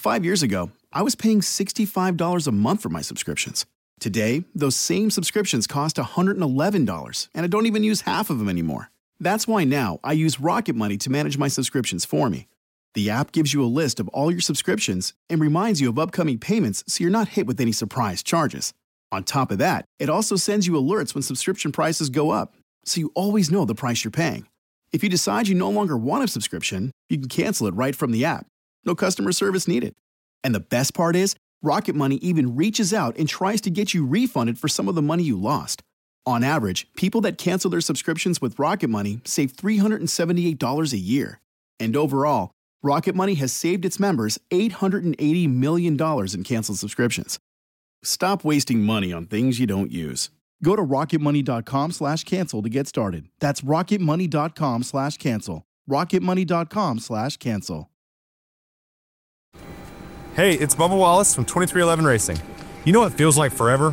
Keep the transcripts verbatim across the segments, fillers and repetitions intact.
Five years ago, I was paying sixty-five dollars a month for my subscriptions. Today, those same subscriptions cost one hundred eleven dollars, and I don't even use half of them anymore. That's why now I use Rocket Money to manage my subscriptions for me. The app gives you a list of all your subscriptions and reminds you of upcoming payments so you're not hit with any surprise charges. On top of that, it also sends you alerts when subscription prices go up, so you always know the price you're paying. If you decide you no longer want a subscription, you can cancel it right from the app. No customer service needed. And the best part is, Rocket Money even reaches out and tries to get you refunded for some of the money you lost. On average, people that cancel their subscriptions with Rocket Money save three hundred seventy-eight dollars a year. And overall, Rocket Money has saved its members eight hundred eighty million dollars in canceled subscriptions. Stop wasting money on things you don't use. Go to rocketmoney.com slash cancel to get started. That's rocketmoney.com slash cancel. rocketmoney.com slash cancel. Hey, it's Bubba Wallace from twenty-three eleven Racing. You know what feels like forever?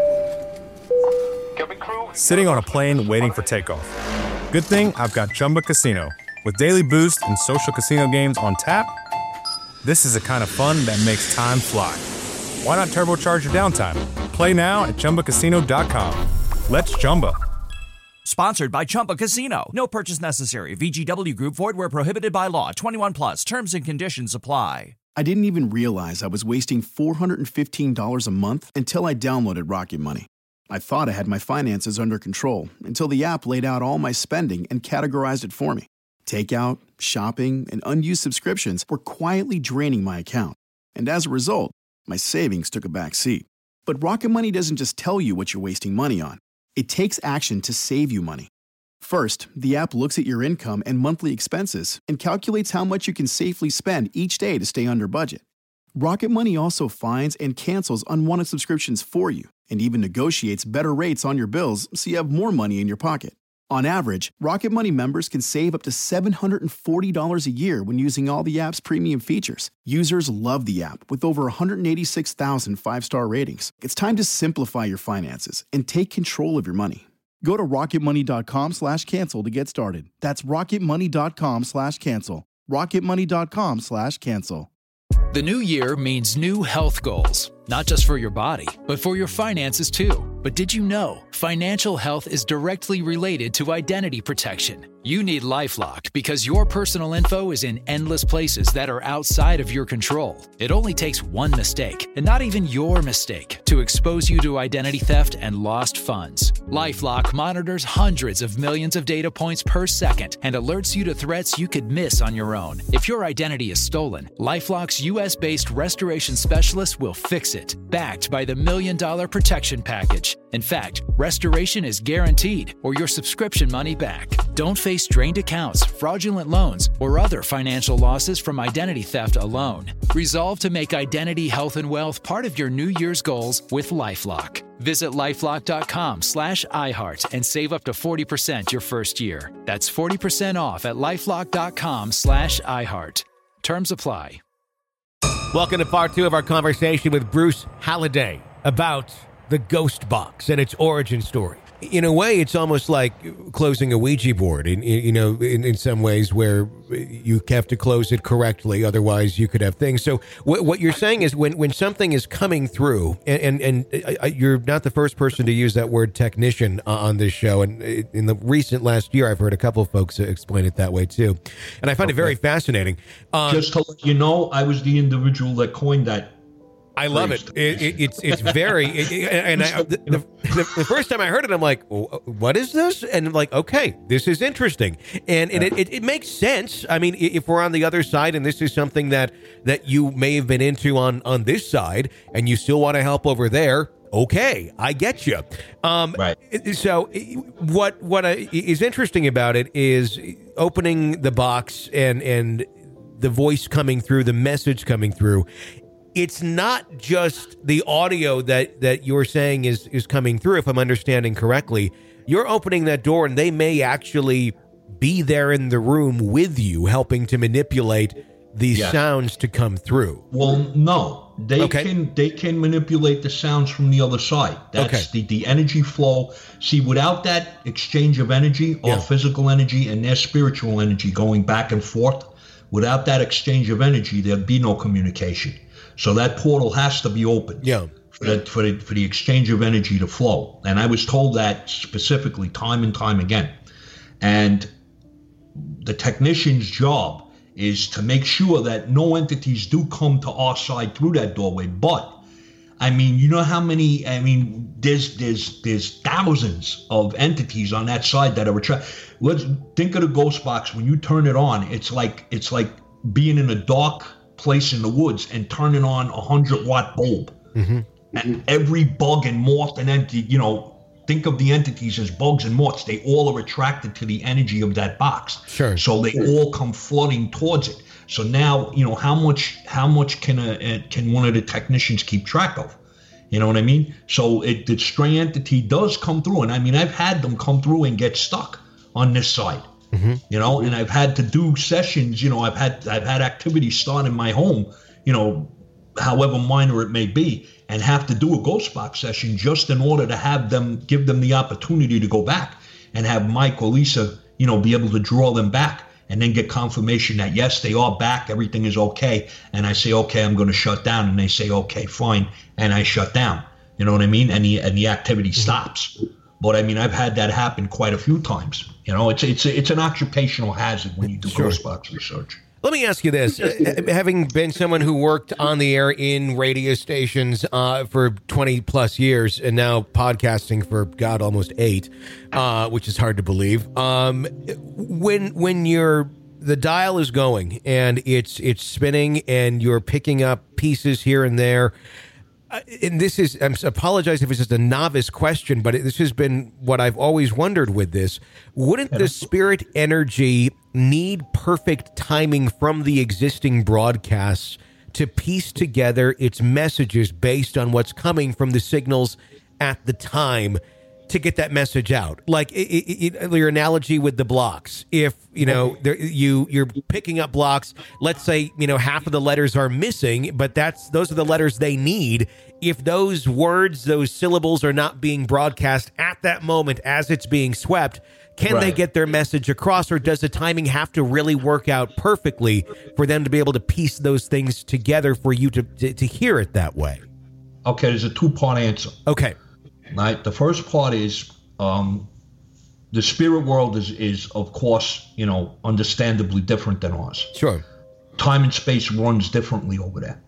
Sitting on a plane waiting for takeoff. Good thing I've got Chumba Casino. With daily boost and social casino games on tap, this is the kind of fun that makes time fly. Why not turbocharge your downtime? Play now at Chumba Casino dot com. Let's Chumba. Sponsored by Chumba Casino. No purchase necessary. V G W Group. Void where prohibited by law. twenty-one plus. Terms and conditions apply. I didn't even realize I was wasting four hundred fifteen dollars a month until I downloaded Rocket Money. I thought I had my finances under control until the app laid out all my spending and categorized it for me. Takeout, shopping, and unused subscriptions were quietly draining my account. And as a result, my savings took a back seat. But Rocket Money doesn't just tell you what you're wasting money on. It takes action to save you money. First, the app looks at your income and monthly expenses and calculates how much you can safely spend each day to stay under budget. Rocket Money also finds and cancels unwanted subscriptions for you and even negotiates better rates on your bills so you have more money in your pocket. On average, Rocket Money members can save up to seven hundred forty dollars a year when using all the app's premium features. Users love the app with over one hundred eighty-six thousand five-star ratings. It's time to simplify your finances and take control of your money. Go to rocketmoney.com slash cancel to get started. That's rocketmoney.com slash cancel. rocketmoney.com slash cancel. The new year means new health goals, not just for your body, but for your finances too. But did you know financial health is directly related to identity protection? You need LifeLock because your personal info is in endless places that are outside of your control. It only takes one mistake, and not even your mistake, to expose you to identity theft and lost funds. LifeLock monitors hundreds of millions of data points per second and alerts you to threats you could miss on your own. If your identity is stolen, LifeLock's U S-based restoration specialist will fix it, backed by the Million Dollar Protection Package. In fact, restoration is guaranteed or your subscription money back. Don't face drained accounts, fraudulent loans, or other financial losses from identity theft alone. Resolve to make identity, health, and wealth part of your New Year's goals with LifeLock. Visit LifeLock.com slash iHeart and save up to forty percent your first year. That's forty percent off at LifeLock.com slash iHeart. Terms apply. Welcome to part two of our conversation with Bruce Halliday about the Ghost Box and its origin story. In a way, it's almost like closing a Ouija board, in, in, you know, in, in some ways where you have to close it correctly. Otherwise, you could have things. So what, what you're saying is when, when something is coming through, and, and, and uh, you're not the first person to use that word technician on this show. And in the recent last year, I've heard a couple of folks explain it that way, too. And I find okay. it very fascinating. Um, Just to let you know, I was the individual that coined that. I love it. it, it it's it's very it, it, and I, the, the, the first time I heard it, I'm like, what is this? And I'm like, okay, this is interesting, and and it, it, it makes sense. I mean, if we're on the other side, and this is something that that you may have been into on on this side, and you still want to help over there. Okay, I get you. Um, right. So what what is interesting about it is opening the box and and the voice coming through, the message coming through. It's not just the audio that, that you're saying is, is coming through, if I'm understanding correctly. You're opening that door, and they may actually be there in the room with you, helping to manipulate these yeah. sounds to come through. Well, no. They okay. can they can manipulate the sounds from the other side. That's okay. the, the energy flow. See, without that exchange of energy, yeah. our physical energy and their spiritual energy going back and forth, Without that exchange of energy, there'd be no communication. So that portal has to be open. Yeah. For the, for the for the exchange of energy to flow. And I was told that specifically time and time again. And the technician's job is to make sure that no entities do come to our side through that doorway. But I mean, you know how many? I mean, there's there's there's thousands of entities on that side that are attracted. Let's think of the ghost box. When you turn it on, it's like it's like being in a dark place in the woods and turning on a hundred watt bulb. Mm-hmm. And every bug and moth and entity, you know, think of the entities as bugs and moths. They all are attracted to the energy of that box. Sure. So they all come flooding towards it. So now, you know, how much how much can a, a can one of the technicians keep track of? You know what I mean? So it, the stray entity does come through, and I mean, I've had them come through and get stuck on this side. Mm-hmm. You know, and I've had to do sessions. You know, I've had I've had activities start in my home. You know, however minor it may be, and have to do a ghost box session just in order to have them, give them the opportunity to go back and have Mike or Lisa, you know, be able to draw them back and then get confirmation that, yes, they are back, everything is okay. And I say, okay, I'm going to shut down. And they say, okay, fine. And I shut down. You know what I mean? And the, and the activity mm-hmm. stops. But I mean, I've had that happen quite a few times. You know, it's, it's, it's an occupational hazard when you do sure. ghost box research. Let me ask you this. Having been someone who worked on the air in radio stations uh, for twenty plus years and now podcasting for, God, almost eight, uh, which is hard to believe. Um, when when you're the dial is going and it's it's spinning and you're picking up pieces here and there, uh, and this is, I apologize if it's just a novice question, but it, this has been what I've always wondered with this. Wouldn't the spirit energy need perfect timing from the existing broadcasts to piece together its messages based on what's coming from the signals at the time to get that message out? Like it, it, it, your analogy with the blocks. If, you know, there, you, you're picking up blocks, let's say, you know, half of the letters are missing, but that's those are the letters they need. If those words, those syllables are not being broadcast at that moment as it's being swept, can right. they get their message across, or does the timing have to really work out perfectly for them to be able to piece those things together for you to, to, to hear it that way? Okay, there's a two-part answer. Okay. Right. The first part is um, the spirit world is, is, of course, you know, understandably different than ours. Sure. Time and space runs differently over there.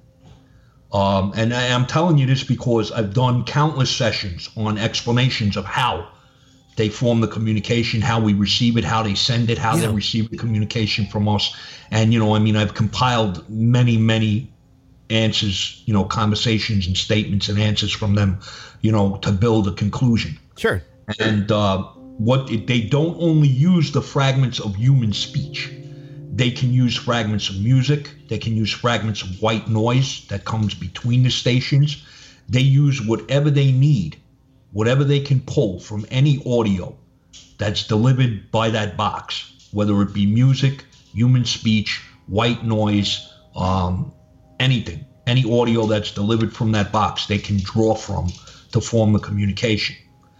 Um, and I, I'm telling you this because I've done countless sessions on explanations of how they form the communication, how we receive it, how they send it, how yeah. they receive the communication from us. And, you know, I mean, I've compiled many, many answers, you know, conversations and statements and answers from them, you know, to build a conclusion. Sure. And uh, what they don't only use the fragments of human speech. They can use fragments of music. They can use fragments of white noise that comes between the stations. They use whatever they need, whatever they can pull from any audio that's delivered by that box, whether it be music, human speech, white noise, um, anything, any audio that's delivered from that box, they can draw from to form the communication.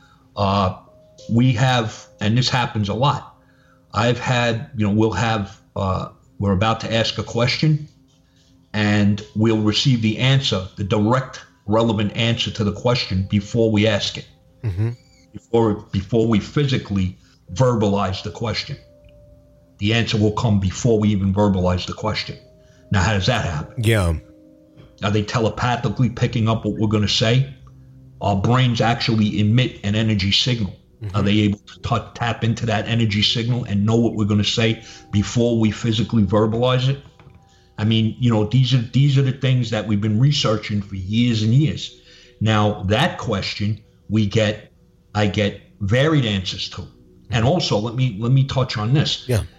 Uh, we have, and this happens a lot, I've had, you know, we'll have, uh, we're about to ask a question and we'll receive the answer, the direct relevant answer to the question before we ask it, mm-hmm. before before we physically verbalize the question. The answer will come before we even verbalize the question. Now, how does that happen? Yeah. Are they telepathically picking up what we're going to say? Our brains actually emit an energy signal. Mm-hmm. Are they able to t- tap into that energy signal and know what we're going to say before we physically verbalize it? I mean, you know, these are these are the things that we've been researching for years and years. Now, that question we get, I get varied answers to. And also, let me let me touch on this. Yeah.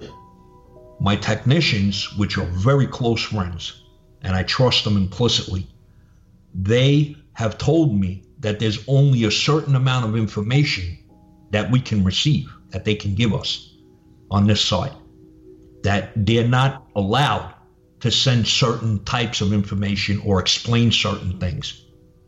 My technicians, which are very close friends, and I trust them implicitly, they have told me that there's only a certain amount of information that we can receive, that they can give us on this side, that they're not allowed to send certain types of information or explain certain things.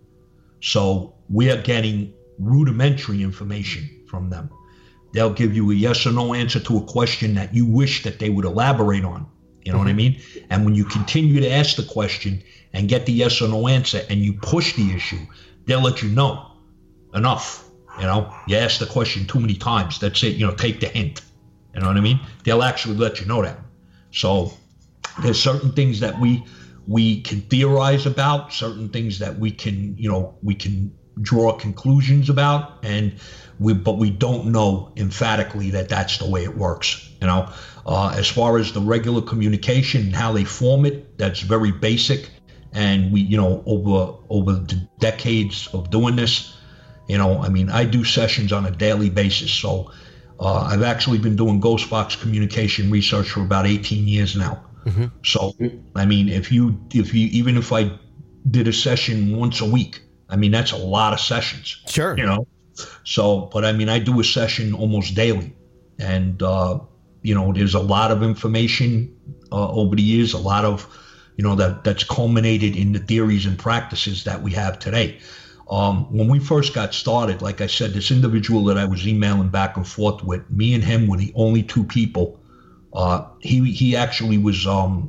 So we are getting rudimentary information from them. They'll give you a yes or no answer to a question that you wish that they would elaborate on You know mm-hmm. what I mean? And when you continue to ask the question and get the yes or no answer and you push the issue, they'll let you know. Enough. You know, you ask the question too many times. That's it. You know, take the hint. You know what I mean? They'll actually let you know that. So there's certain things that we we can theorize about, certain things that we can, you know, we can draw conclusions about, and we but we don't know emphatically that that's the way it works. You know, uh, as far as the regular communication and how they form it, that's very basic. And we, you know, over over the decades of doing this, you know, I mean, I do sessions on a daily basis. So uh, I've actually been doing ghost box communication research for about eighteen years now. Mm-hmm. So, I mean, if you, if you, even if I did a session once a week, I mean, that's a lot of sessions. Sure. You know, so, but I mean, I do a session almost daily. And, uh, you know, there's a lot of information uh, over the years, a lot of, you know, that that's culminated in the theories and practices that we have today. Um, when we first got started, like I said, this individual that I was emailing back and forth with, me and him were the only two people. Uh, he he actually was um,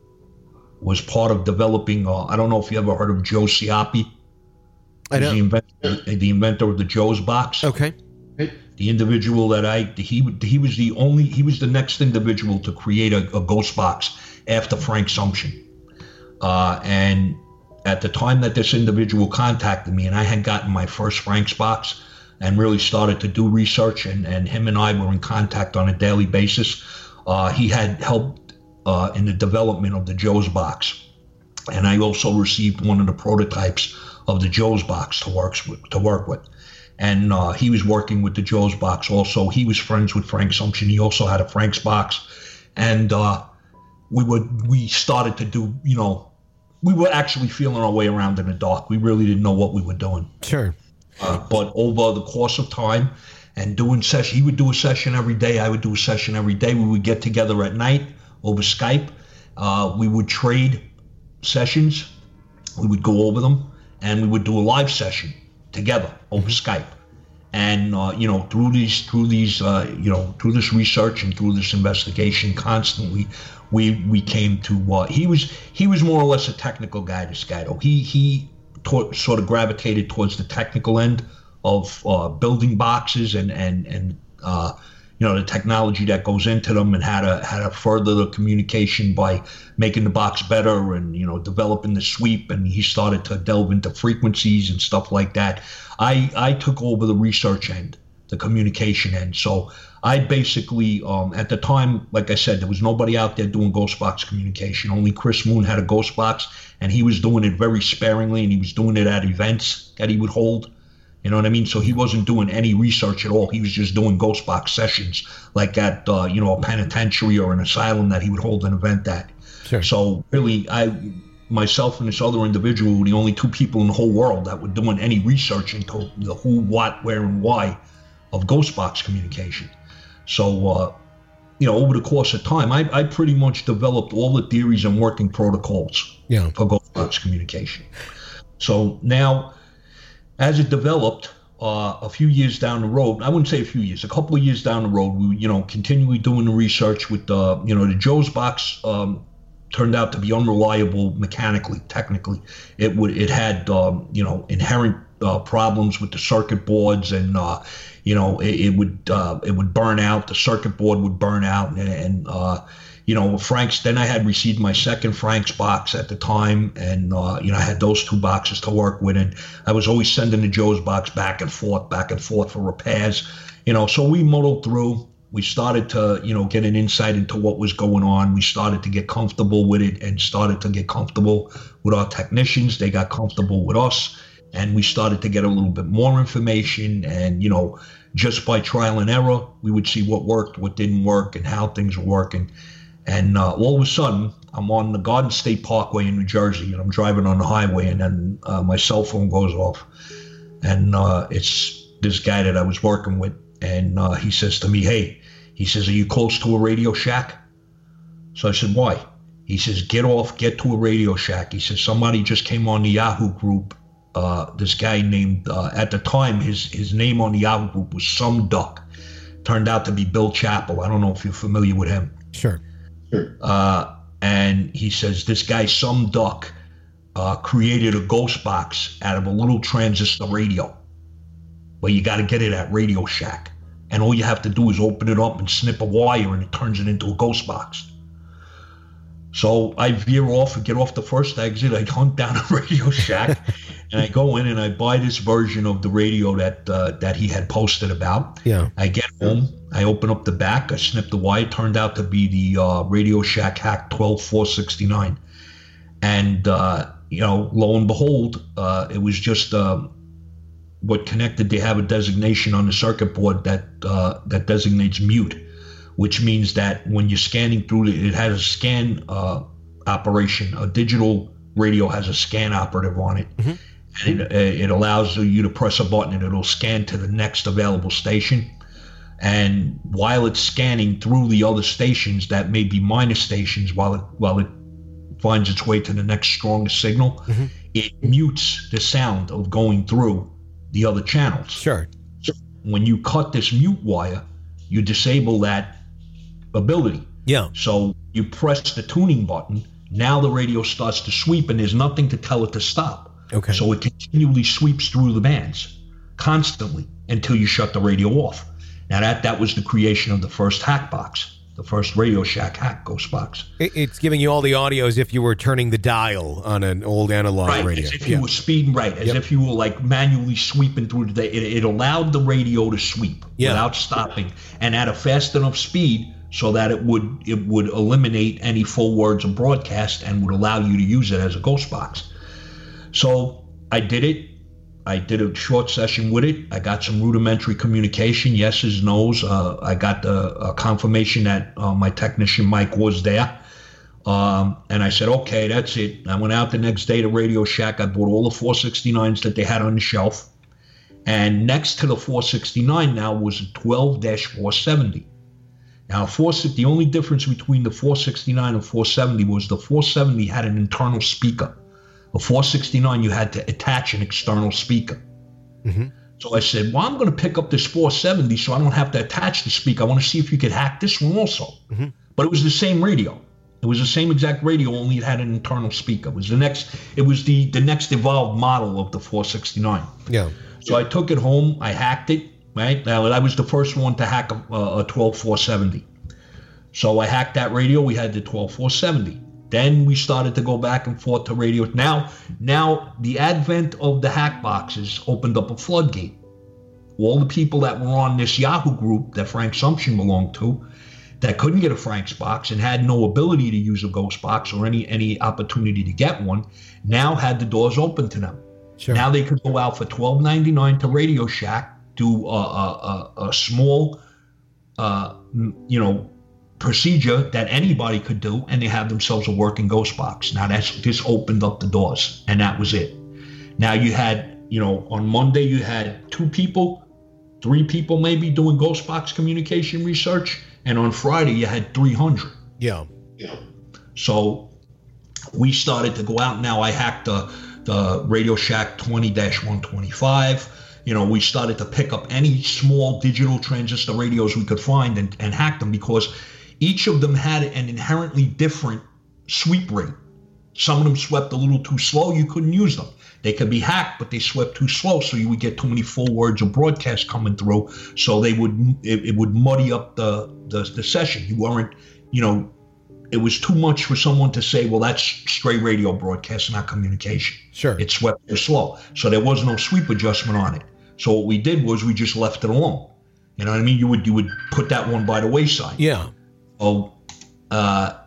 was part of developing. Uh, I don't know if you ever heard of Joe Ciappi. I know. The inventor, the inventor of the Joe's box. Okay. The individual that I he he was the only he was the next individual to create a, a ghost box after Frank Sumption. Uh, and at the time that this individual contacted me, and I had gotten my first Frank's box and really started to do research, and, and him and I were in contact on a daily basis. Uh, he had helped uh, in the development of the Joe's box. And I also received one of the prototypes of the Joe's box to work with. To work with. And uh, he was working with the Joe's box also. He was friends with Frank Sumption. He also had a Frank's box. And uh, we would we started to do, you know, we were actually feeling our way around in the dark. We really didn't know what we were doing. Sure. Uh, but over the course of time and doing session, he would do a session every day. I would do a session every day. We would get together at night over Skype. Uh, we would trade sessions. We would go over them, and we would do a live session together over Skype. And uh, you know, through these, through these, uh, you know, through this research and through this investigation, constantly, we we came to. Uh, he was he was more or less a technical guy. This guy, though, he he taught, sort of gravitated towards the technical end of uh, building boxes and and and uh, you know, the technology that goes into them, and how to how to further the communication by making the box better, and you know, developing the sweep. And he started to delve into frequencies and stuff like that. I I took over the research end, the communication end. So I basically, um, at the time, like I said, there was nobody out there doing ghost box communication. Only Chris Moon had a ghost box, and he was doing it very sparingly, and he was doing it at events that he would hold. You know what I mean? So he wasn't doing any research at all. He was just doing ghost box sessions, like at uh, you know, a penitentiary or an asylum that he would hold an event at. Sure. So really, I, myself and this other individual were the only two people in the whole world that were doing any research into the who, what, where, and why of ghost box communication. So, uh, you know, over the course of time, I, I pretty much developed all the theories and working protocols yeah. for ghost box communication. So now, as it developed, uh, a few years down the road, I wouldn't say a few years, a couple of years down the road, we, you know, continually doing the research with, uh, you know, the Joe's box um, turned out to be unreliable mechanically, technically. It would, it had, um, you know, inherent uh, problems with the circuit boards, and, uh, you know, it, it would, uh, it would burn out. The circuit board would burn out, and, and uh, you know, Frank's, then I had received my second Frank's box at the time, and, uh, you know, I had those two boxes to work with, and I was always sending the Joe's box back and forth, back and forth for repairs, you know, so we muddled through. We started to, you know, get an insight into what was going on. We started to get comfortable with it, and started to get comfortable with our technicians. They got comfortable with us, and we started to get a little bit more information, and, you know, just by trial and error, we would see what worked, what didn't work, and how things were working. And uh, all of a sudden, I'm on the Garden State Parkway in New Jersey, and I'm driving on the highway, and then uh, my cell phone goes off. And uh, it's this guy that I was working with, and uh, he says to me, hey, he says, are you close to a Radio Shack? So I said, why? He says, get off, get to a Radio Shack. He says, somebody just came on the Yahoo group. Uh, this guy named, uh, at the time, his, his name on the Yahoo group was Some Duck. Turned out to be Bill Chappell. I don't know if you're familiar with him. Sure. Uh, and he says this guy, some duck, uh, created a ghost box out of a little transistor radio. But you got to get it at Radio Shack. And all you have to do is open it up and snip a wire, and it turns it into a ghost box. So I veer off and get off the first exit. I hunt down a Radio Shack, and I go in and I buy this version of the radio that uh, that he had posted about. Yeah. I get home. I open up the back. I snip the wire. It turned out to be the uh, Radio Shack Hack twelve four sixty-nine. And, uh, you know, lo and behold, uh, it was just uh, what connected. They have a designation on the circuit board that uh, that designates mute, which means that when you're scanning through it, it has a scan uh, operation. A digital radio has a scan operative on it. Mm-hmm. And it, it allows you to press a button and it'll scan to the next available station. And while it's scanning through the other stations that may be minor stations, while it while it finds its way to the next strongest signal, mm-hmm. it mutes the sound of going through the other channels. Sure. So when you cut this mute wire, you disable that ability. Yeah. So you press the tuning button. Now the radio starts to sweep, and there's nothing to tell it to stop. Okay. So it continually sweeps through the bands constantly until you shut the radio off. Now that that was the creation of the first hack box, the first Radio Shack hack ghost box. It's giving you all the audio as if you were turning the dial on an old analog right, radio. As if yeah. you were speeding, right, as yep. if you were like manually sweeping through the day. It, it allowed the radio to sweep yeah. without stopping and at a fast enough speed so that it would it would eliminate any full words of broadcast and would allow you to use it as a ghost box. So I did it. I did a short session with it. I got some rudimentary communication, yeses, nos. Uh, I got the uh, confirmation that uh, my technician, Mike, was there. Um, and I said, okay, that's it. I went out the next day to Radio Shack. I bought all the four sixty-nines that they had on the shelf. And next to the four sixty-nine now was a twelve dash four seventy. Now, four, the only difference between the four sixty-nine and four seventy was the four seventy had an internal speaker. The four sixty-nine, you had to attach an external speaker. Mm-hmm. So I said, well, I'm going to pick up this four seventy so I don't have to attach the speaker. I want to see if you could hack this one also. Mm-hmm. But it was the same radio. It was the same exact radio, only it had an internal speaker. It was the next, it was the, the next evolved model of the four sixty-nine. Yeah. So I took it home. I hacked it. Right now, I was the first one to hack a, a twelve four seventy. So I hacked that radio. We had the twelve four seventy. Then we started to go back and forth to radio. Now, now the advent of the hack boxes opened up a floodgate. All the people that were on this Yahoo group that Frank Sumption belonged to, that couldn't get a Frank's box and had no ability to use a ghost box or any any opportunity to get one, now had the doors open to them. Sure. Now they could go out for twelve ninety-nine to Radio Shack, do a, a, a, a small, uh, you know, procedure that anybody could do, and they have themselves a working ghost box. Now that's this opened up the doors, and that was it. Now you had, you know, on Monday you had two people, three people maybe doing ghost box communication research, and on Friday you had three hundred. Yeah. Yeah. So we started to go out. Now I hacked the the Radio Shack twenty dash one twenty-five. You know, we started to pick up any small digital transistor radios we could find and, and hack them, because each of them had an inherently different sweep rate. Some of them swept a little too slow. You couldn't use them. They could be hacked, but they swept too slow, so you would get too many full words of broadcast coming through. So they would it, it would muddy up the, the the session. You weren't, you know, it was too much for someone to say, well, that's straight radio broadcast, not communication. Sure. It swept too slow. So there was no sweep adjustment on it. So what we did was we just left it alone. You know what I mean? You would you would put that one by the wayside. Yeah. Oh, uh,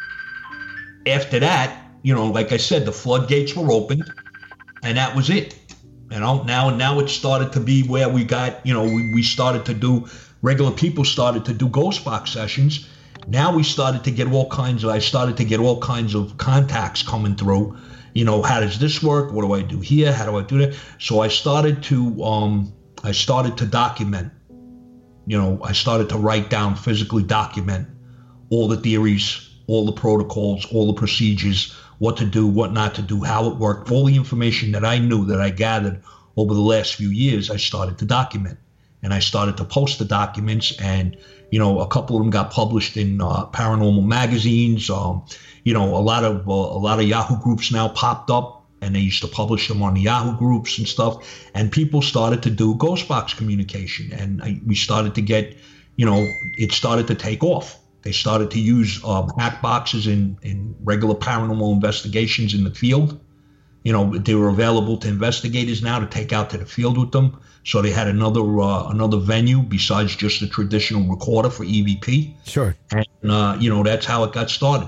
after that, you know, like I said, the floodgates were opened, and that was it. You know, now now it started to be where we got, you know, we, we started to do, regular people started to do ghost box sessions. Now we started to get all kinds of, I started to get all kinds of contacts coming through. You know, how does this work? What do I do here? How do I do that? So I started to, um, I started to document. You know, I started to write down, physically document all the theories, all the protocols, all the procedures, what to do, what not to do, how it worked. All the information that I knew, that I gathered over the last few years, I started to document. and I started to post the documents, and you know, a couple of them got published in uh, paranormal magazines. Um, you know, a lot of uh, a lot of Yahoo groups now popped up, and they used to publish them on the Yahoo groups and stuff. And people started to do ghost box communication, and I, we started to get, you know, it started to take off. They started to use um, hack boxes in in regular paranormal investigations in the field. You know, they were available to investigators now to take out to the field with them. So they had another uh, another venue besides just the traditional recorder for E V P. Sure. And, uh, you know, that's how it got started.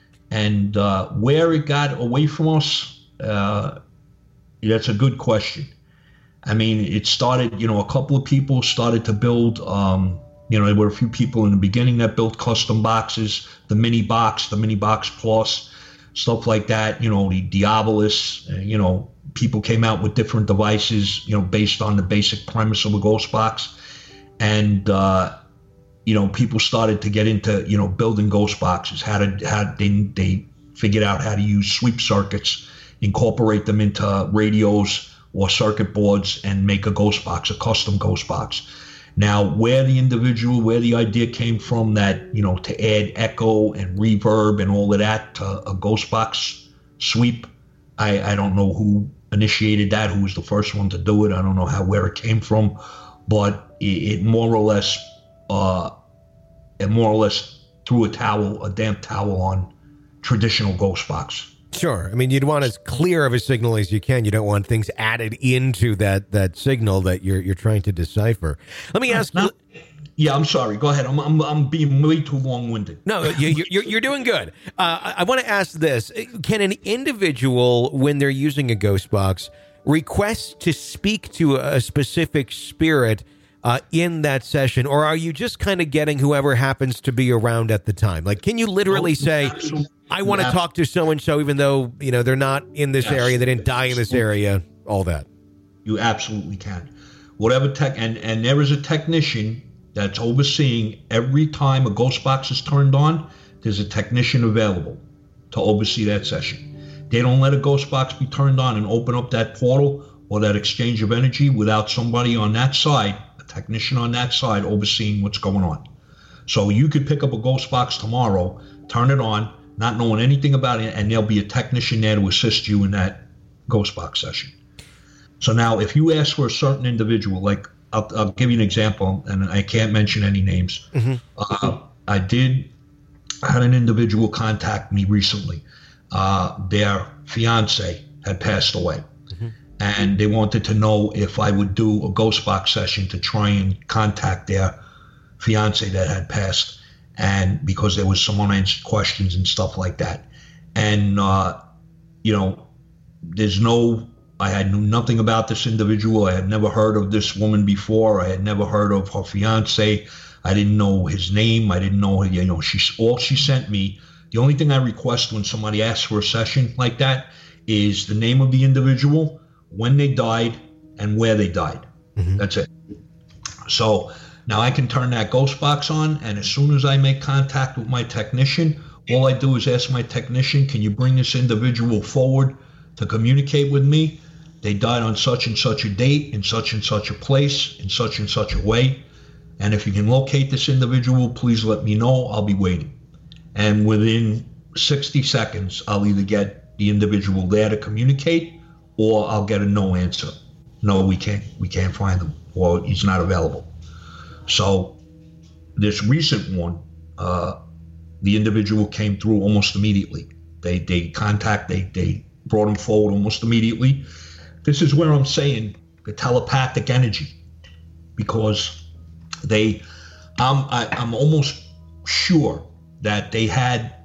And uh, where it got away from us, uh, that's a good question. I mean, it started, you know, a couple of people started to build, um, you know, there were a few people in the beginning that built custom boxes, the mini box, the mini box plus, stuff like that, you know, the Diabolus, uh, you know, people came out with different devices, you know, based on the basic premise of a ghost box. And, uh, you know, people started to get into, you know, building ghost boxes, how to, how they, they figured out how to use sweep circuits, incorporate them into radios or circuit boards and make a ghost box, a custom ghost box. Now, where the individual, where the idea came from that, you know, to add echo and reverb and all of that to a ghost box sweep, I, I don't know who initiated that, who was the first one to do it. I don't know how, where it came from, but it, it more or less, uh, it more or less threw a towel, a damp towel on traditional ghost box. Sure. I mean, you'd want as clear of a signal as you can. You don't want things added into that that signal that you're you're trying to decipher. Let me ask now, you. Yeah, I'm sorry. Go ahead. I'm I'm, I'm being way too long-winded. No, you, you're you're doing good. Uh, I, I want to ask this: can an individual, when they're using a ghost box, request to speak to a specific spirit uh, in that session, or are you just kind of getting whoever happens to be around at the time? Like, can you literally say, I want to talk to so-and-so, even though, you know, they're not in this area, they didn't die in this area, all that? You absolutely can. Whatever tech, and, and there is a technician that's overseeing every time a ghost box is turned on, there's a technician available to oversee that session. They don't let a ghost box be turned on and open up that portal or that exchange of energy without somebody on that side, a technician on that side, overseeing what's going on. So you could pick up a ghost box tomorrow, turn it on, not knowing anything about it, and there'll be a technician there to assist you in that ghost box session. So now, if you ask for a certain individual, like I'll, I'll give you an example, and I can't mention any names. Mm-hmm. Uh, I did I had an individual contact me recently. Uh, their fiance had passed away, mm-hmm. and they wanted to know if I would do a ghost box session to try and contact their fiance that had passed. And because there was some unanswered questions and stuff like that. And, uh, you know, there's no, I had knew nothing about this individual. I had never heard of this woman before. I had never heard of her fiance. I didn't know his name. I didn't know, you know, she, all she sent me, the only thing I request when somebody asks for a session like that is the name of the individual, when they died, and where they died. Mm-hmm. That's it. So, now I can turn that ghost box on, and as soon as I make contact with my technician, all I do is ask my technician, can you bring this individual forward to communicate with me? They died on such and such a date, in such and such a place, in such and such a way. And if you can locate this individual, please let me know. I'll be waiting. And within sixty seconds, I'll either get the individual there to communicate, or I'll get a no answer. No, we can't, we can't find him, or he's not available. So this recent one, uh, the individual came through almost immediately. They they contact, they, they brought him forward almost immediately. This is where I'm saying the telepathic energy, because they, I'm, I, I'm almost sure that they had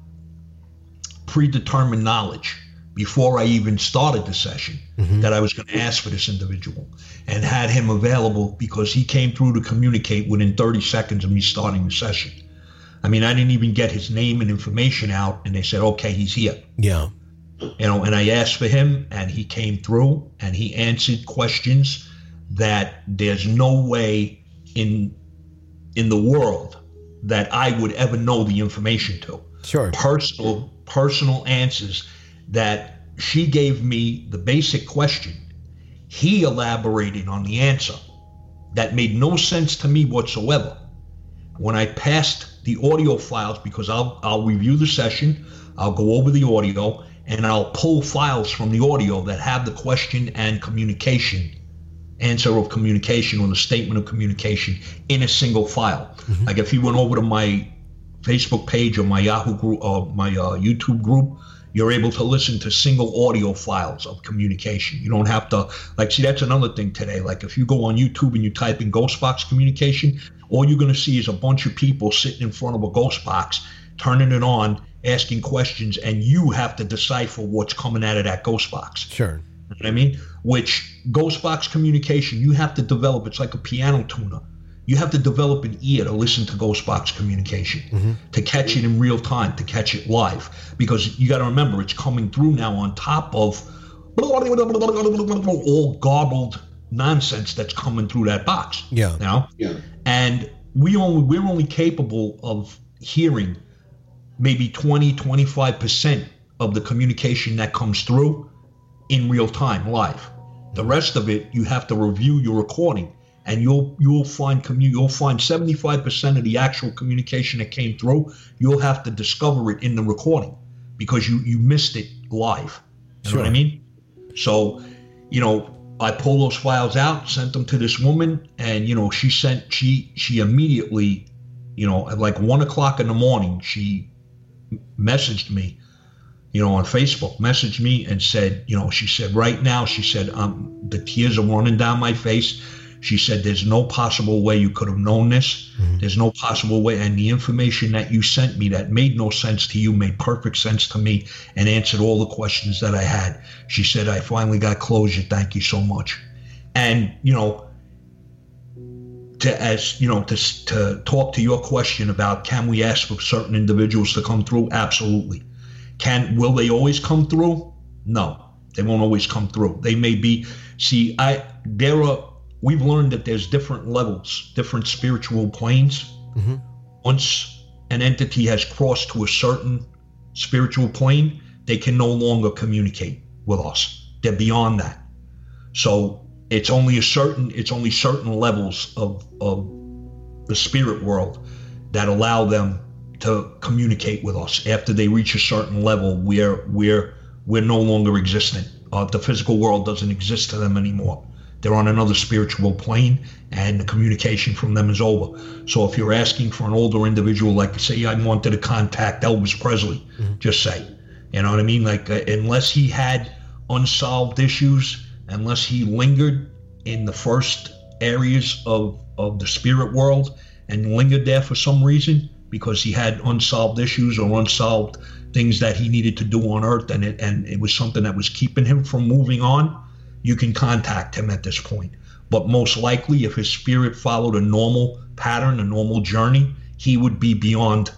predetermined knowledge before I even started the session, mm-hmm. that I was going to ask for this individual, and had him available because he came through to communicate within thirty seconds of me starting the session. I mean, I didn't even get his name and information out, and they said, okay, he's here. Yeah. You know, and I asked for him, and he came through, and he answered questions that there's no way in in the world that I would ever know the information to. Sure. Personal, personal answers that she gave me the basic question. He elaborated on the answer. that made no sense to me whatsoever. When I passed the audio files, because I'll I'll review the session, I'll go over the audio, and I'll pull files from the audio that have the question and communication, answer of communication or the statement of communication in a single file. Mm-hmm. Like if you went over to my Facebook page or my Yahoo group or my uh, YouTube group, you're able to listen to single audio files of communication. You don't have to, like, see, that's another thing today. Like if you go on YouTube and you type in ghost box communication, all you're going to see is a bunch of people sitting in front of a ghost box, turning it on, asking questions, and you have to decipher what's coming out of that ghost box. Sure. You know what I mean? Which ghost box communication, you have to develop. It's like a piano tuner. You have to develop an ear to listen to ghost box communication, mm-hmm. to catch it in real time, to catch it live. Because you got to remember, it's coming through now on top of all garbled nonsense that's coming through that box. Yeah. Now, yeah. And we only we're only capable of hearing maybe twenty, twenty-five percent of the communication that comes through in real time, live. The rest of it, you have to review your recording. And you'll you'll find commu- you'll find seventy-five percent of the actual communication that came through. You'll have to discover it in the recording because you, you missed it live. You Sure. know what I mean? So, you know, I pulled those files out, sent them to this woman, and you know, she sent she she immediately, you know, at like one o'clock in the morning, she messaged me, you know, on Facebook, messaged me and said, you know, she said right now, she said, um, the tears are running down my face. She said, there's no possible way you could have known this. Mm-hmm. There's no possible way. And the information that you sent me that made no sense to you made perfect sense to me and answered all the questions that I had. She said, I finally got closure. Thank you so much. And, you know, to as you know, to, to talk to your question about can we ask for certain individuals to come through? Absolutely. Can will they always come through? No, they won't always come through. They may be, see, I there are We've learned that there's different levels, different spiritual planes. Mm-hmm. Once an entity has crossed to a certain spiritual plane, they can no longer communicate with us. They're beyond that. So it's only a certain, it's only certain levels of, of the spirit world that allow them to communicate with us. After they reach a certain level, we're, we're, we're no longer existent. Uh, the physical world doesn't exist to them anymore. They're on another spiritual plane, and the communication from them is over. So if you're asking for an older individual, like say I wanted to contact Elvis Presley, mm-hmm. just say, you know what I mean? Like uh, unless he had unsolved issues, unless he lingered in the first areas of, of the spirit world and lingered there for some reason because he had unsolved issues or unsolved things that he needed to do on earth, and it, and it was something that was keeping him from moving on, you can contact him at this point. But most likely, if his spirit followed a normal pattern, a normal journey, he would be beyond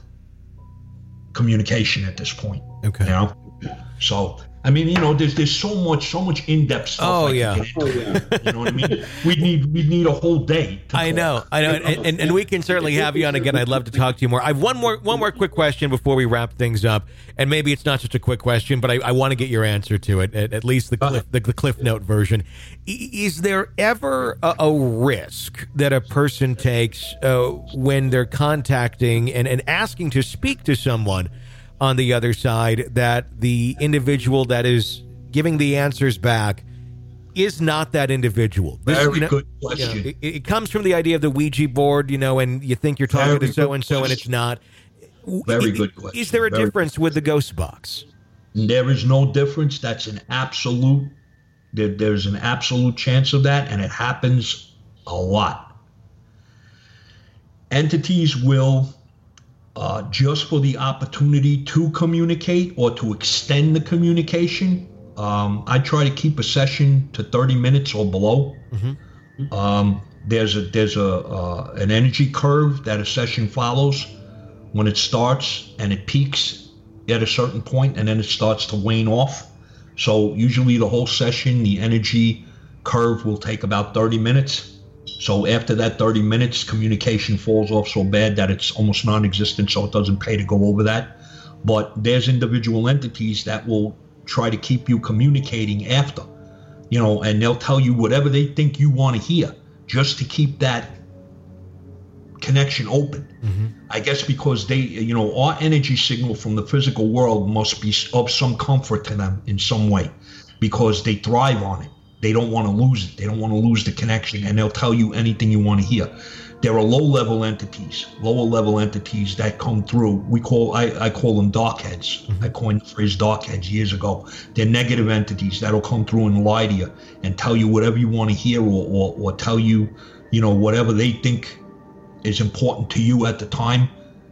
communication at this point. Okay. You know? So, I mean, you know, there's there's so much, so much in-depth stuff. Oh, I yeah. can get into. Oh, yeah. You know what I mean? We'd need, we'd need a whole day. To I talk. know, I know, and, and, and we can certainly have you on again. I'd love to talk to you more. I have one more, one more quick question before we wrap things up, and maybe it's not just a quick question, but I, I want to get your answer to it, at, at least the cliff, the, the Cliff Note version. Is there ever a, a risk that a person takes uh, when they're contacting and, and asking to speak to someone on the other side, that the individual that is giving the answers back is not that individual? This, Very you know, good question. You know, it, it comes from the idea of the Ouija board, you know, and you think you're talking Very to so-and-so and it's not. Very good question. Is there a Very difference with the ghost box? There is no difference. That's an absolute, there, there's an absolute chance of that, and it happens a lot. Entities will, uh, just for the opportunity to communicate or to extend the communication, um, I try to keep a session to thirty minutes or below. Mm-hmm. Um, there's a there's a uh, an energy curve that a session follows when it starts, and it peaks at a certain point, and then it starts to wane off. So usually the whole session, the energy curve will take about thirty minutes. So after that thirty minutes, communication falls off so bad that it's almost non-existent, so it doesn't pay to go over that. But there's individual entities that will try to keep you communicating after, you know, and they'll tell you whatever they think you want to hear. just to keep that connection open. Mm-hmm. I guess because they, you know, our energy signal from the physical world must be of some comfort to them in some way, because they thrive on it. They don't want to lose it. They don't want to lose the connection, and they'll tell you anything you want to hear. There are low-level entities, lower-level entities that come through. We call, I, I call them dark heads. Mm-hmm. I coined the phrase dark heads years ago. They're negative entities that'll come through and lie to you and tell you whatever you want to hear, or, or, or tell you, you know, whatever they think is important to you at the time,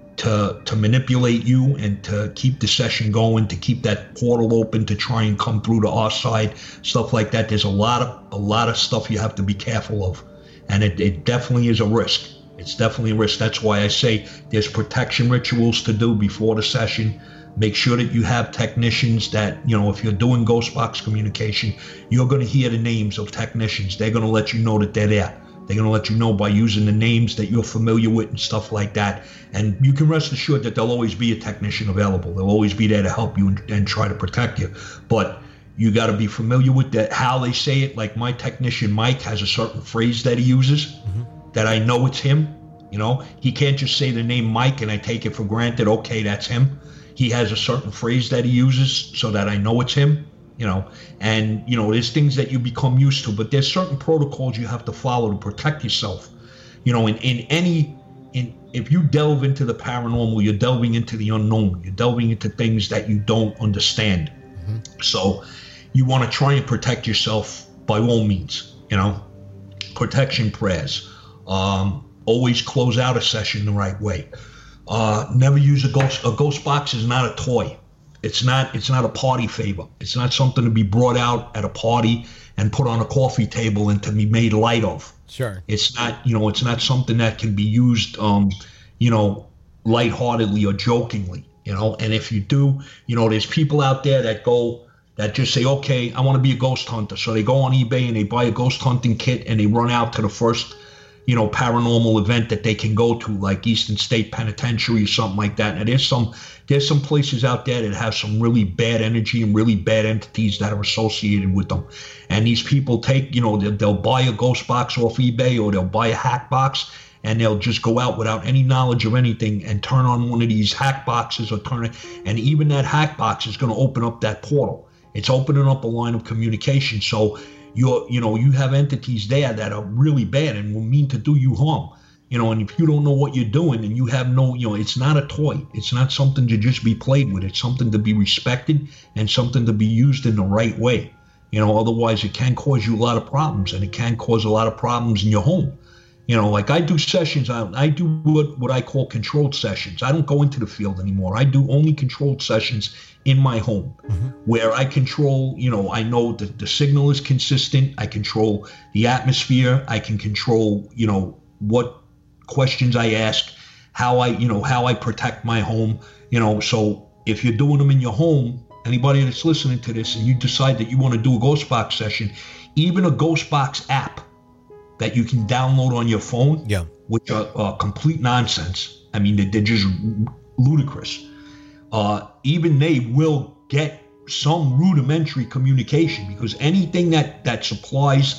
to to manipulate you and to keep the session going, to keep that portal open, to try and come through to our side, stuff like that. There's a lot of a lot of stuff you have to be careful of. And it, it definitely is a risk. It's definitely a risk. That's why I say there's protection rituals to do before the session. Make sure that you have technicians that, you know, if you're doing ghost box communication, you're going to hear the names of technicians. They're going to let you know that they're there. They're going to let you know by using the names that you're familiar with and stuff like that. And you can rest assured that there'll always be a technician available. They'll always be there to help you and, and try to protect you. But you got to be familiar with that, how they say it. Like my technician, Mike, has a certain phrase that he uses mm-hmm. that I know it's him. You know, he can't just say the name Mike and I take it for granted. Okay, that's him. He has a certain phrase that he uses so that I know it's him, you know, and, you know, there's things that you become used to, but there's certain protocols you have to follow to protect yourself. You know, in, in any, in if you delve into the paranormal, you're delving into the unknown. You're delving into things that you don't understand. Mm-hmm. So you want to try and protect yourself by all means, you know, protection prayers. Um, always close out a session the right way. Uh, never use a ghost. A ghost box is not a toy. It's not. It's not a party favor. It's not something to be brought out at a party and put on a coffee table and to be made light of. Sure. It's not. You know. It's not something that can be used. Um, you know, lightheartedly or jokingly. You know. And if you do, you know, there's people out there that go. That just say, okay, I want to be a ghost hunter. So they go on eBay and they buy a ghost hunting kit and they run out to the first, you know, paranormal event that they can go to, like Eastern State Penitentiary or something like that. Now there's some there's some places out there that have some really bad energy and really bad entities that are associated with them. And these people take, you know, they'll, they'll buy a ghost box off eBay or they'll buy a hack box and they'll just go out without any knowledge of anything and turn on one of these hack boxes or turn it. And even that hack box is going to open up that portal. It's opening up a line of communication. So you're, you know, you have entities there that are really bad and will mean to do you harm. You know, and if you don't know what you're doing and you have no, you know, it's not a toy. It's not something to just be played with. It's something to be respected and something to be used in the right way. You know, otherwise it can cause you a lot of problems, and it can cause a lot of problems in your home. You know, like I do sessions, I, I do what, what I call controlled sessions. I don't go into the field anymore. I do only controlled sessions in my home, mm-hmm. where I control, you know, I know that the signal is consistent. I control the atmosphere. I can control, you know, what questions I ask, how I, you know, how I protect my home, you know. So if you're doing them in your home, anybody that's listening to this and you decide that you want to do a ghost box session, even a ghost box app that you can download on your phone, yeah, which are uh, complete nonsense. I mean, they're, they're just ludicrous. Uh, even they will get some rudimentary communication, because anything that, that supplies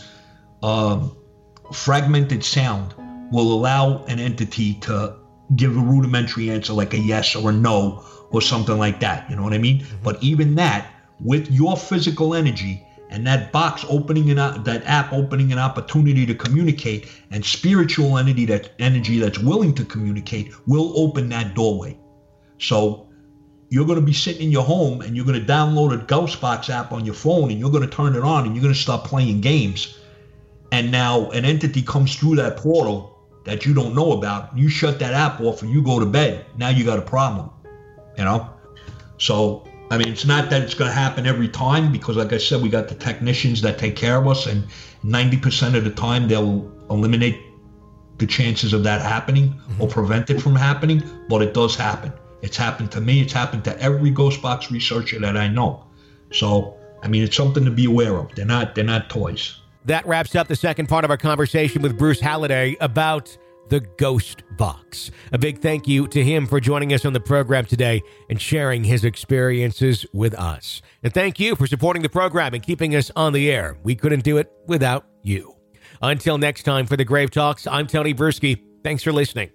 um, fragmented sound will allow an entity to give a rudimentary answer like a yes or a no or something like that. You know what I mean? Mm-hmm. But even that, with your physical energy, and that box opening an that app opening an opportunity to communicate, and spiritual entity that energy that's willing to communicate will open that doorway. So you're going to be sitting in your home and you're going to download a ghost box app on your phone and you're going to turn it on and you're going to start playing games. And now an entity comes through that portal that you don't know about. You shut that app off and you go to bed. Now you got a problem, you know? So I mean, it's not that it's going to happen every time, because like I said, we got the technicians that take care of us, and ninety percent of the time they'll eliminate the chances of that happening mm-hmm. or prevent it from happening, but it does happen. It's happened to me. It's happened to every ghost box researcher that I know. So, I mean, it's something to be aware of. They're not, they're not toys. That wraps up the second part of our conversation with Bruce Halliday about the Ghost Box. A big thank you to him for joining us on the program today and sharing his experiences with us. And thank you for supporting the program and keeping us on the air. We couldn't do it without you. Until next time for the Grave Talks, I'm Tony Bruschi. Thanks for listening.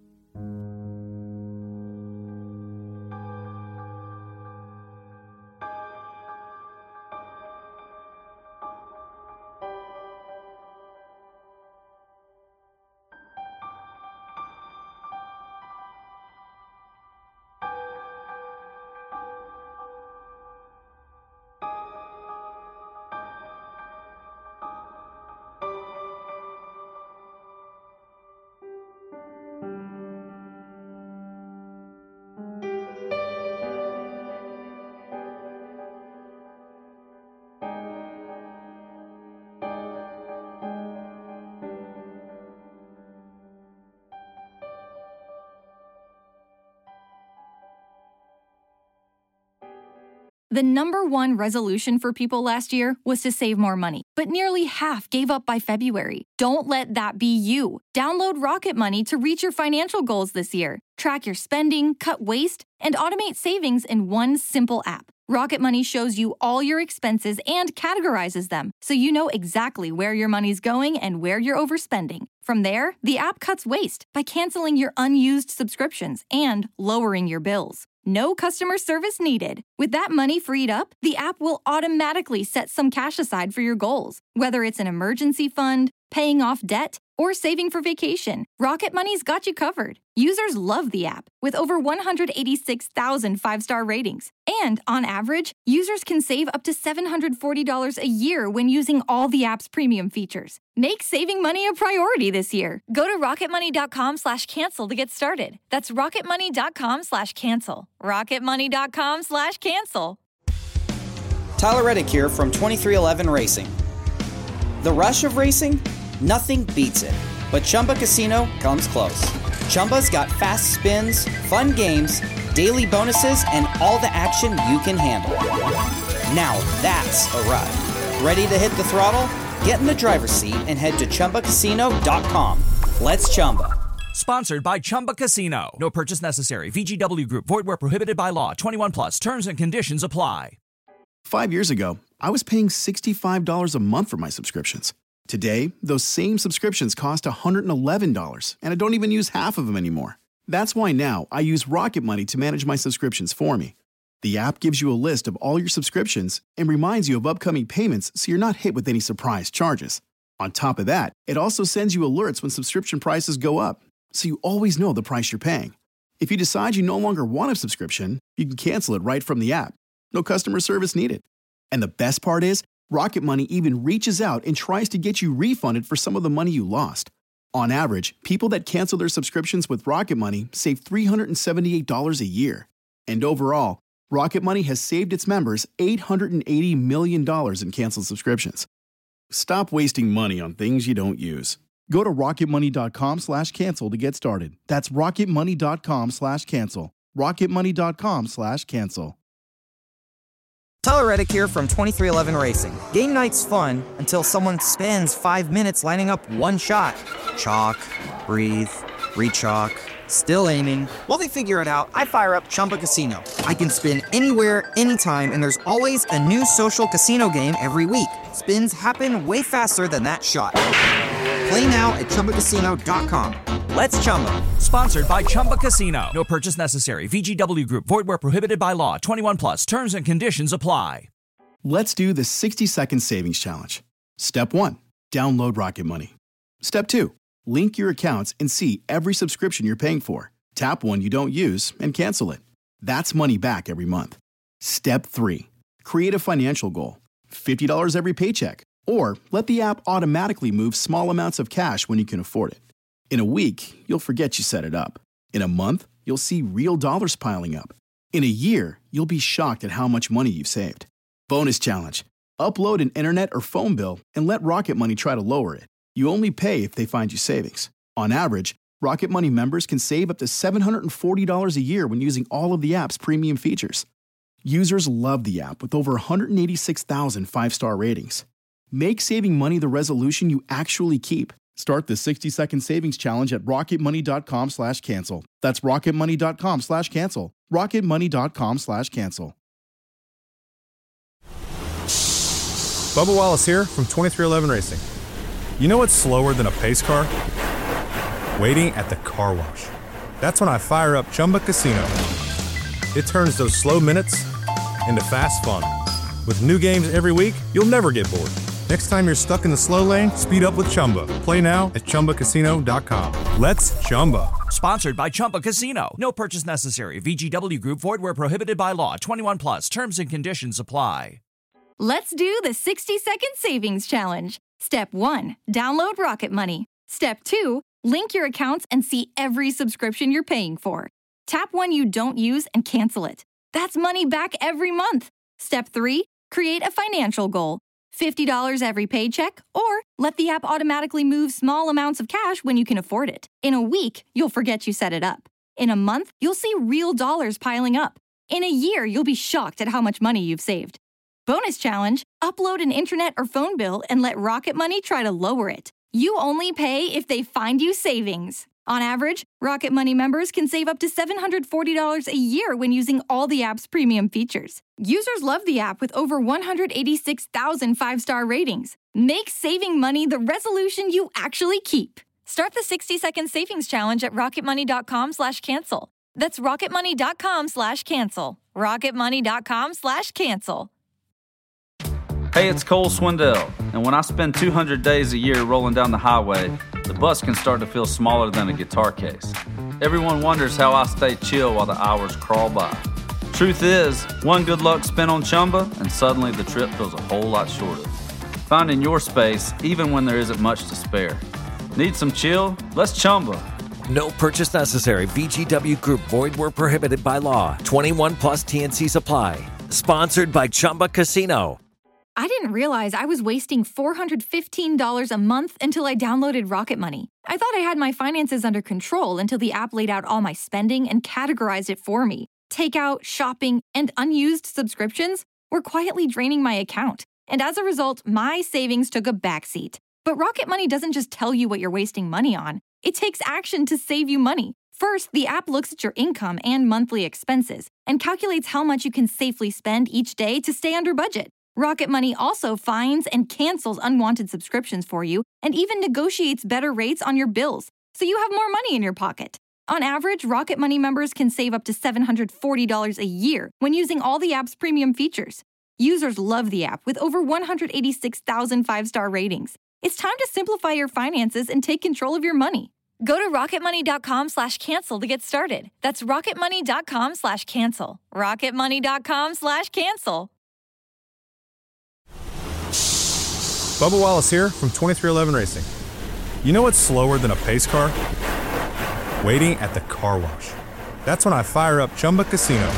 The number one resolution for people last year was to save more money, but nearly half gave up by February. Don't let that be you. Download Rocket Money to reach your financial goals this year. Track your spending, cut waste, and automate savings in one simple app. Rocket Money shows you all your expenses and categorizes them, so you know exactly where your money's going and where you're overspending. From there, the app cuts waste by canceling your unused subscriptions and lowering your bills. No customer service needed. With that money freed up, the app will automatically set some cash aside for your goals. Whether it's an emergency fund, paying off debt, or saving for vacation, Rocket Money's got you covered. Users love the app, with over one hundred eighty-six thousand five-star ratings. And on average, users can save up to seven hundred forty dollars a year when using all the app's premium features. Make saving money a priority this year. Go to rocketmoney.com slash cancel to get started. That's rocketmoney.com slash cancel. rocketmoney.com slash cancel. Tyler Reddick here from twenty-three eleven Racing. The rush of racing? Nothing beats it. But Chumba Casino comes close. Chumba's got fast spins, fun games, daily bonuses, and all the action you can handle. Now that's a ride. Ready to hit the throttle? Get in the driver's seat and head to chumba casino dot com. Let's Chumba. Sponsored by Chumba Casino. No purchase necessary. V G W Group. Void where prohibited by law. twenty-one plus. Terms and conditions apply. Five years ago, I was paying sixty-five dollars a month for my subscriptions. Today, those same subscriptions cost one hundred eleven dollars, and I don't even use half of them anymore. That's why now I use Rocket Money to manage my subscriptions for me. The app gives you a list of all your subscriptions and reminds you of upcoming payments so you're not hit with any surprise charges. On top of that, it also sends you alerts when subscription prices go up, so you always know the price you're paying. If you decide you no longer want a subscription, you can cancel it right from the app. No customer service needed. And the best part is, Rocket Money even reaches out and tries to get you refunded for some of the money you lost. On average, people that cancel their subscriptions with Rocket Money save three hundred seventy-eight dollars a year. And overall, Rocket Money has saved its members eight hundred eighty million dollars in canceled subscriptions. Stop wasting money on things you don't use. Go to rocketmoney.com slash cancel to get started. That's rocketmoney.com slash cancel. rocketmoney.com slash cancel. Tyler Reddick here from twenty-three eleven Racing. Game night's fun until someone spends five minutes lining up one shot. Chalk, breathe, re-chalk, still aiming. While they figure it out, I fire up Chumba Casino. I can spin anywhere, anytime, and there's always a new social casino game every week. Spins happen way faster than that shot. Play now at chumba casino dot com. Let's Chumba. Sponsored by Chumba Casino. No purchase necessary. V G W Group. Void where prohibited by law. twenty-one plus. Terms and conditions apply. Let's do the sixty-second savings challenge. Step one, download Rocket Money. Step two, link your accounts and see every subscription you're paying for. Tap one you don't use and cancel it. That's money back every month. Step three, create a financial goal. fifty dollars every paycheck. Or let the app automatically move small amounts of cash when you can afford it. In a week, you'll forget you set it up. In a month, you'll see real dollars piling up. In a year, you'll be shocked at how much money you've saved. Bonus challenge. Upload an internet or phone bill and let Rocket Money try to lower it. You only pay if they find you savings. On average, Rocket Money members can save up to seven hundred forty dollars a year when using all of the app's premium features. Users love the app with over one hundred eighty-six thousand five-star ratings. Make saving money the resolution you actually keep. Start the sixty-second savings challenge at rocketmoney.com slash cancel. That's rocketmoney.com slash cancel. rocketmoney.com slash cancel. Bubba Wallace here from twenty-three eleven Racing. You know what's slower than a pace car? Waiting at the car wash. That's when I fire up Chumba Casino. It turns those slow minutes into fast fun. With new games every week, you'll never get bored. Next time you're stuck in the slow lane, speed up with Chumba. Play now at Chumba Casino dot com. Let's Chumba. Sponsored by Chumba Casino. No purchase necessary. V G W Group. Void where prohibited by law. twenty-one plus. Terms and conditions apply. Let's do the sixty second savings challenge. Step one, download Rocket Money. Step two, link your accounts and see every subscription you're paying for. Tap one you don't use and cancel it. That's money back every month. Step three, create a financial goal. fifty dollars every paycheck, or let the app automatically move small amounts of cash when you can afford it. In a week, you'll forget you set it up. In a month, you'll see real dollars piling up. In a year, you'll be shocked at how much money you've saved. Bonus challenge, upload an internet or phone bill and let Rocket Money try to lower it. You only pay if they find you savings. On average, Rocket Money members can save up to seven hundred forty dollars a year when using all the app's premium features. Users love the app with over one hundred eighty-six thousand five-star ratings. Make saving money the resolution you actually keep. Start the sixty second savings challenge at rocketmoney.com slash cancel. That's rocketmoney.com slash cancel. rocketmoney.com slash cancel. Hey, it's Cole Swindell, and when I spend two hundred days a year rolling down the highway, the bus can start to feel smaller than a guitar case. Everyone wonders how I stay chill while the hours crawl by. Truth is, one good luck spin on Chumba, and suddenly the trip feels a whole lot shorter. Finding your space, even when there isn't much to spare. Need some chill? Let's Chumba. No purchase necessary. V G W Group. Void where prohibited by law. twenty-one plus T N Cs apply. Sponsored by Chumba Casino. I didn't realize I was wasting four hundred fifteen dollars a month until I downloaded Rocket Money. I thought I had my finances under control until the app laid out all my spending and categorized it for me. Takeout, shopping, and unused subscriptions were quietly draining my account. And as a result, my savings took a backseat. But Rocket Money doesn't just tell you what you're wasting money on. It takes action to save you money. First, the app looks at your income and monthly expenses and calculates how much you can safely spend each day to stay under budget. Rocket Money also finds and cancels unwanted subscriptions for you and even negotiates better rates on your bills, so you have more money in your pocket. On average, Rocket Money members can save up to seven hundred forty dollars a year when using all the app's premium features. Users love the app with over one hundred eighty-six thousand five-star ratings. It's time to simplify your finances and take control of your money. Go to rocketmoney.com slash cancel to get started. That's rocketmoney.com slash cancel. rocketmoney.com slash cancel. Bubba Wallace here from twenty-three eleven Racing. You know what's slower than a pace car? Waiting at the car wash. That's when I fire up Chumba Casino.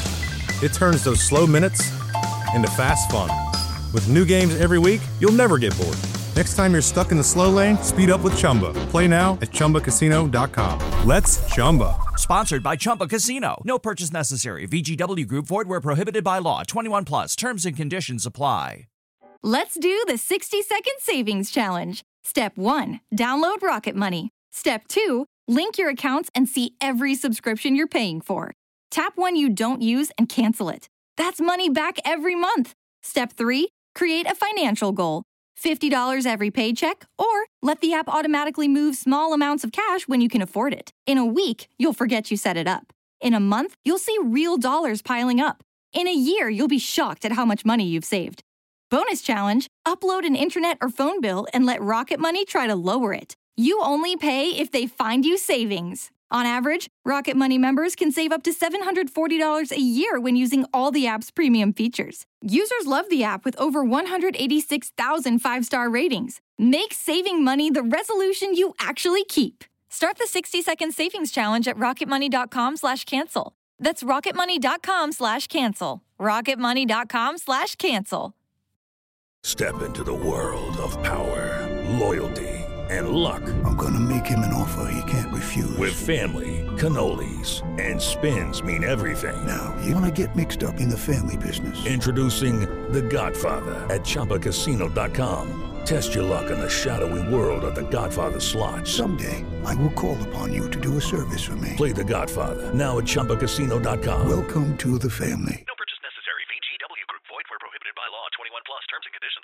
It turns those slow minutes into fast fun. With new games every week, you'll never get bored. Next time you're stuck in the slow lane, speed up with Chumba. Play now at Chumba Casino dot com. Let's Chumba. Sponsored by Chumba Casino. No purchase necessary. V G W Group. Void where prohibited by law. twenty-one plus. Terms and conditions apply. Let's do the sixty second savings challenge. Step one, download Rocket Money. Step two, link your accounts and see every subscription you're paying for. Tap one you don't use and cancel it. That's money back every month. Step three, create a financial goal. fifty dollars every paycheck, or let the app automatically move small amounts of cash when you can afford it. In a week, you'll forget you set it up. In a month, you'll see real dollars piling up. In a year, you'll be shocked at how much money you've saved. Bonus challenge, upload an internet or phone bill and let Rocket Money try to lower it. You only pay if they find you savings. On average, Rocket Money members can save up to seven hundred forty dollars a year when using all the app's premium features. Users love the app with over one hundred eighty-six thousand five-star ratings. Make saving money the resolution you actually keep. Start the sixty second savings challenge at rocketmoney.com slash cancel. That's rocketmoney.com slash cancel. rocketmoney.com slash cancel. Step into the world of power, loyalty, and luck. I'm gonna make him an offer he can't refuse. With family, cannolis, and spins mean everything. Now, you wanna get mixed up in the family business. Introducing The Godfather at Chumba Casino dot com. Test your luck in the shadowy world of The Godfather slot. Someday, I will call upon you to do a service for me. Play The Godfather, now at Chumba Casino dot com. Welcome to the family. No purchase necessary. V G W Group. Void where prohibited by law. twenty-one plus. Terms and conditions apply.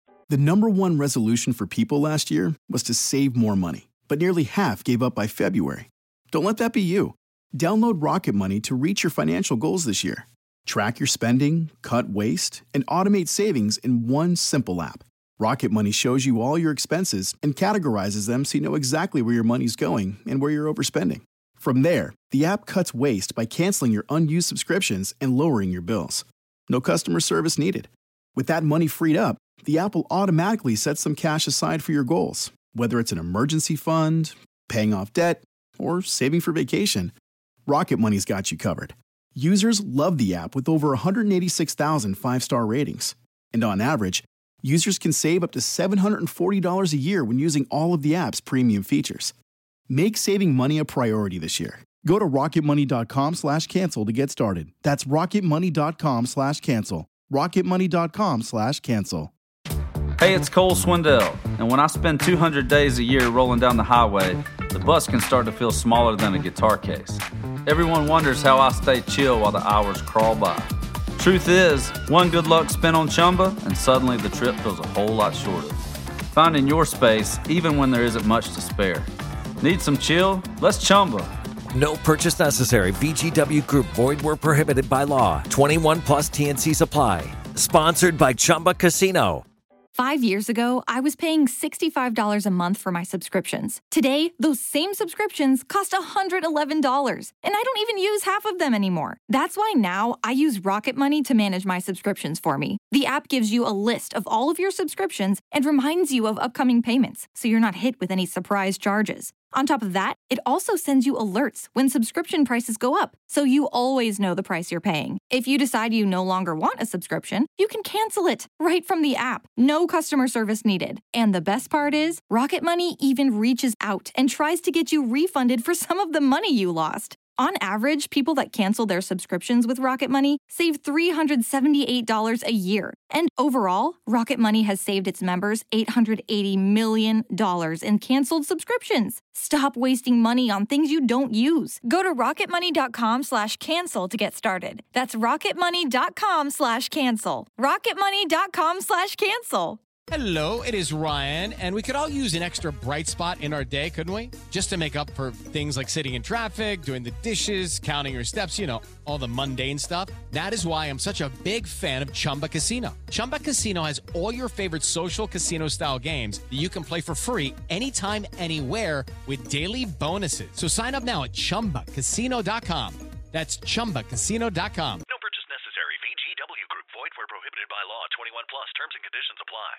The number one resolution for people last year was to save more money, but nearly half gave up by February. Don't let that be you. Download Rocket Money to reach your financial goals this year. Track your spending, cut waste, and automate savings in one simple app. Rocket Money shows you all your expenses and categorizes them so you know exactly where your money's going and where you're overspending. From there, the app cuts waste by canceling your unused subscriptions and lowering your bills. No customer service needed. With that money freed up, the app will automatically set some cash aside for your goals, whether it's an emergency fund, paying off debt, or saving for vacation. Rocket Money's got you covered. Users love the app with over one hundred eighty-six thousand five-star ratings. And on average, users can save up to seven hundred forty dollars a year when using all of the app's premium features. Make saving money a priority this year. Go to rocketmoney.com slash cancel to get started. That's rocketmoney.com slash cancel. rocketmoney.com slash cancel. Hey, it's Cole Swindell, and when I spend two hundred days a year rolling down the highway, the bus can start to feel smaller than a guitar case. Everyone wonders how I stay chill while the hours crawl by. Truth is, one good luck spin on Chumba, and suddenly the trip feels a whole lot shorter. Finding your space, even when there isn't much to spare. Need some chill? Let's Chumba. No purchase necessary. V G W Group. Void where prohibited by law. twenty-one plus T N Cs apply. Sponsored by Chumba Casino. Five years ago, I was paying sixty-five dollars a month for my subscriptions. Today, those same subscriptions cost one hundred eleven dollars, and I don't even use half of them anymore. That's why now I use Rocket Money to manage my subscriptions for me. The app gives you a list of all of your subscriptions and reminds you of upcoming payments, so you're not hit with any surprise charges. On top of that, it also sends you alerts when subscription prices go up, so you always know the price you're paying. If you decide you no longer want a subscription, you can cancel it right from the app. No customer service needed. And the best part is, Rocket Money even reaches out and tries to get you refunded for some of the money you lost. On average, people that cancel their subscriptions with Rocket Money save three hundred seventy-eight dollars a year. And overall, Rocket Money has saved its members eight hundred eighty million dollars in canceled subscriptions. Stop wasting money on things you don't use. Go to rocketmoney.com slash cancel to get started. That's rocketmoney.com slash cancel. rocketmoney.com slash cancel. Hello, it is Ryan, and we could all use an extra bright spot in our day, couldn't we? Just to make up for things like sitting in traffic, doing the dishes, counting your steps, you know, all the mundane stuff. That is why I'm such a big fan of Chumba Casino. Chumba Casino has all your favorite social casino-style games that you can play for free anytime, anywhere with daily bonuses. So sign up now at chumba casino dot com. That's chumba casino dot com. No purchase necessary. V G W Group. Void where prohibited by law. twenty-one plus. Terms and conditions apply.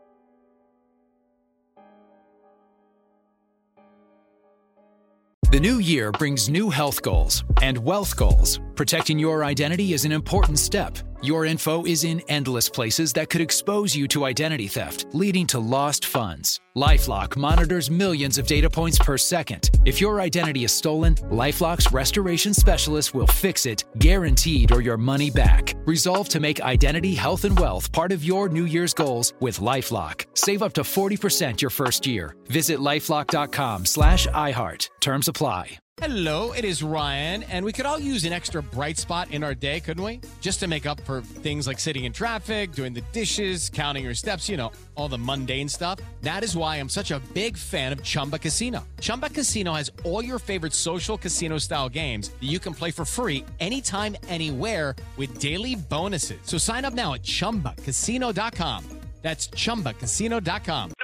The new year brings new health goals and wealth goals. Protecting your identity is an important step. Your info is in endless places that could expose you to identity theft, leading to lost funds. LifeLock monitors millions of data points per second. If your identity is stolen, LifeLock's restoration specialist will fix it, guaranteed, or your money back. Resolve to make identity, health, and wealth part of your New Year's goals with LifeLock. Save up to forty percent your first year. Visit lifelock.com slash iHeart. Terms apply. Hello, it is Ryan, and we could all use an extra bright spot in our day, couldn't we? Just to make up for things like sitting in traffic, doing the dishes, counting your steps, you know, all the mundane stuff. That is why I'm such a big fan of Chumba Casino. Chumba Casino has all your favorite social casino-style games that you can play for free anytime, anywhere with daily bonuses. So sign up now at chumba casino dot com. That's chumba casino dot com.